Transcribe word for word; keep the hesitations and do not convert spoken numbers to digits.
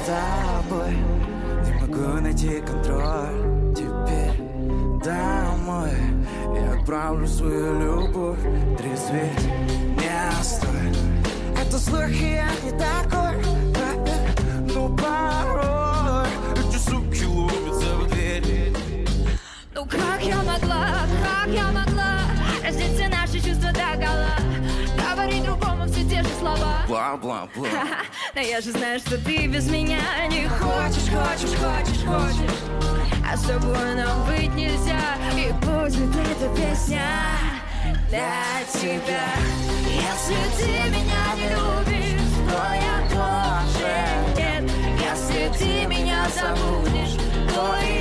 тобой не могу найти контроль. Теперь домой я отправлю свою любовь. Трезветь не стоит. Это слухи, я не такой. Но порой эти суки ломятся в дверь. Ну как я могла, как я могла раздеть все наши чувства догола, говорить другому все те же слова. Бла-бла-бла. Но я же знаю, что ты без меня не хочешь, хочешь, хочешь, хочешь. А с тобой нам быть нельзя. И будет эта песня для тебя. Если ты меня не любишь, то я тоже нет. Если ты меня забудешь, то и